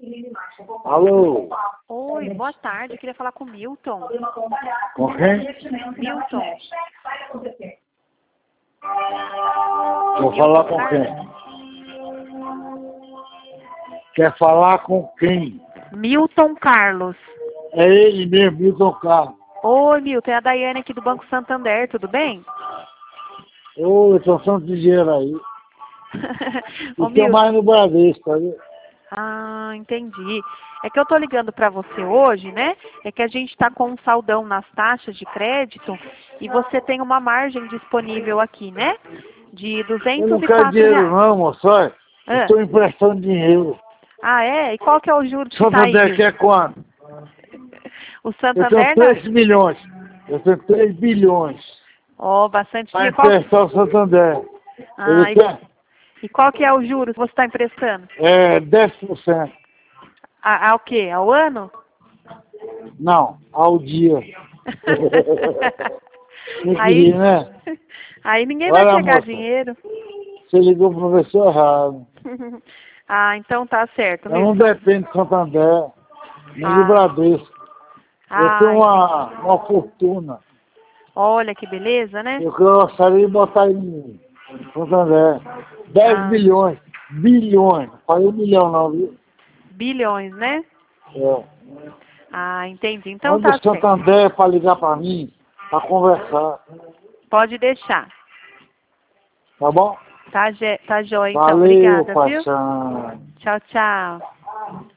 Alô? Oi, boa tarde. Eu queria falar com o Milton. Com quem? Milton. Vou falar com quem? Quer falar com quem? Milton Carlos. É ele mesmo, Milton Carlos. Oi, Milton. É a Daiane aqui do Banco Santander. Tudo bem? Ô, eu tô sem dinheiro aí. Ô, E tem Milton. mais no Bradesco, aí. Ah, entendi. É que eu tô ligando para você hoje, né? É que a gente está com um saldão nas taxas de crédito e você tem uma margem disponível aqui, né? De Eu não quero dinheiro R$ 204. não, moço. Olha, eu Ah, estou emprestando dinheiro. ah, é? E qual que é o juro que tá aí, Santander Milton? quer quanto? O Eu tenho Santander não. 3 milhões. Eu tenho 3 bilhões. Ó, bastante Para dinheiro. Qual... emprestar o Santander. Ah, Ele quer? e qual que é o juro que você está emprestando? É 10%. Ao quê? Ao ano? Não, ao dia. Não Aí, queria, né? aí ninguém vai Olha, pegar moça, dinheiro. você ligou para o professor errado. Ah, então tá certo, Eu não Milton. dependo do Santander, nem do Ah, Bradesco. Eu tenho entendi. uma fortuna. Olha que beleza, né? Eu gostaria de botar em Santander 10 Ah, bilhões, bilhões. Não falei milhão não, viu? bilhões, né? É. Ah, entendi. Então Manda o tá certo. Santander para ligar para mim, para conversar. Pode deixar. Tá bom? Tá, tá jóia, então. Valeu, Obrigada, viu? paixão. Tchau, tchau.